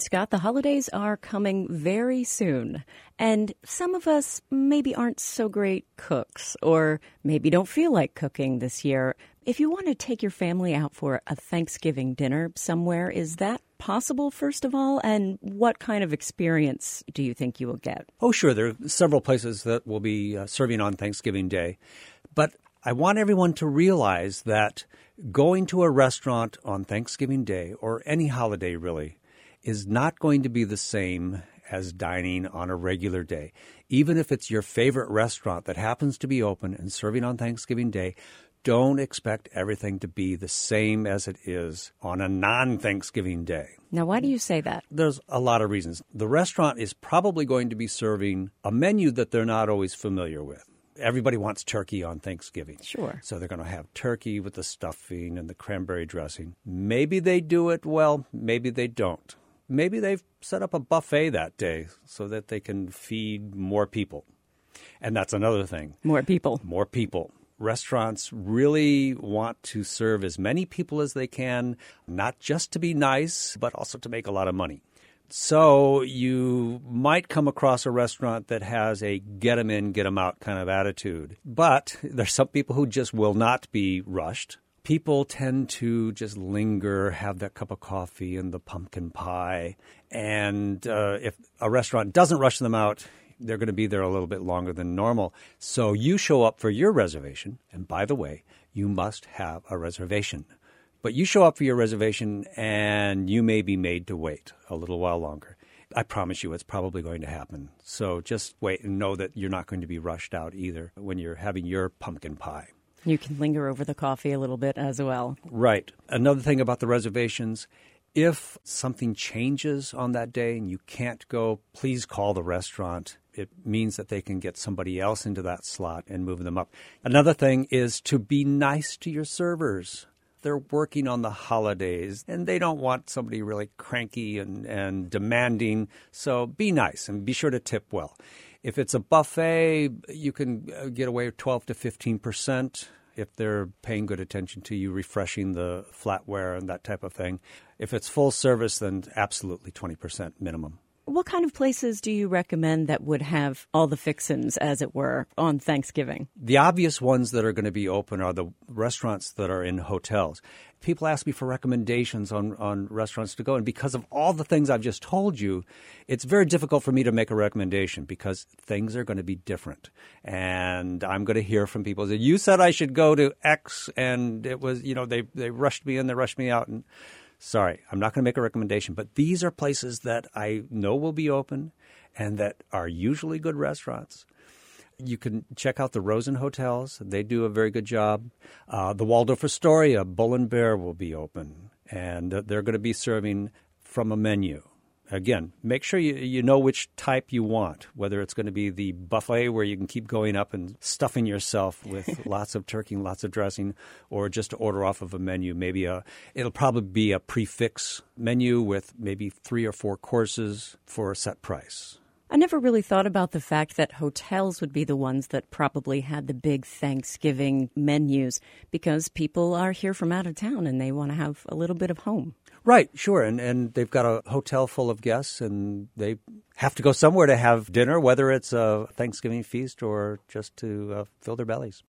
Scott, the holidays are coming very soon, and some of us maybe aren't so great cooks or maybe don't feel like cooking this year. If you want to take your family out for a Thanksgiving dinner somewhere, is that possible, first of all? And what kind of experience do you think you will get? Oh, sure. There are several places that will be serving on Thanksgiving Day. But I want everyone to realize that going to a restaurant on Thanksgiving Day, or any holiday really, is not going to be the same as dining on a regular day. Even if it's your favorite restaurant that happens to be open and serving on Thanksgiving Day, don't expect everything to be the same as it is on a non-Thanksgiving day. Now, why do you say that? There's a lot of reasons. The restaurant is probably going to be serving a menu that they're not always familiar with. Everybody wants turkey on Thanksgiving. Sure. So they're going to have turkey with the stuffing and the cranberry dressing. Maybe they do it well, maybe they don't. Maybe they've set up a buffet that day so that they can feed more people. And that's another thing. More people. More people. Restaurants really want to serve as many people as they can, not just to be nice, but also to make a lot of money. So you might come across a restaurant that has a get 'em in, get 'em out kind of attitude. But there's some people who just will not be rushed. People tend to just linger, have that cup of coffee and the pumpkin pie. And if a restaurant doesn't rush them out, they're going to be there a little bit longer than normal. So you show up for your reservation. And by the way, you must have a reservation. But you show up for your reservation and you may be made to wait a little while longer. I promise you it's probably going to happen. So just wait and know that you're not going to be rushed out either when you're having your pumpkin pie. You can linger over the coffee a little bit as well. Right. Another thing about the reservations, if something changes on that day and you can't go, please call the restaurant. It means that they can get somebody else into that slot and move them up. Another thing is to be nice to your servers. They're working on the holidays, and they don't want somebody really cranky and demanding. So be nice and be sure to tip well. If it's a buffet, you can get away with 12 to 15% if they're paying good attention to you, refreshing the flatware and that type of thing. If it's full service, then absolutely 20% minimum. What kind of places do you recommend that would have all the fixins, as it were, on Thanksgiving? The obvious ones that are going to be open are the restaurants that are in hotels. People ask me for recommendations on restaurants to go, and because of all the things I've just told you, it's very difficult for me to make a recommendation because things are going to be different. And I'm going to hear from people that you said I should go to X, and it was, they rushed me in, they rushed me out, and sorry, I'm not going to make a recommendation, but these are places that I know will be open and that are usually good restaurants. You can check out the Rosen Hotels. They do a very good job. The Waldorf Astoria, Bull and Bear will be open, and they're going to be serving from a menu. Again, make sure you know which type you want, whether it's going to be the buffet where you can keep going up and stuffing yourself with lots of turkey and lots of dressing, or just to order off of a menu. Maybe it'll probably be a prefix menu with maybe 3 or 4 courses for a set price. I never really thought about the fact that hotels would be the ones that probably had the big Thanksgiving menus because people are here from out of town and they want to have a little bit of home. Right, sure. And they've got a hotel full of guests and they have to go somewhere to have dinner, whether it's a Thanksgiving feast or just to fill their bellies.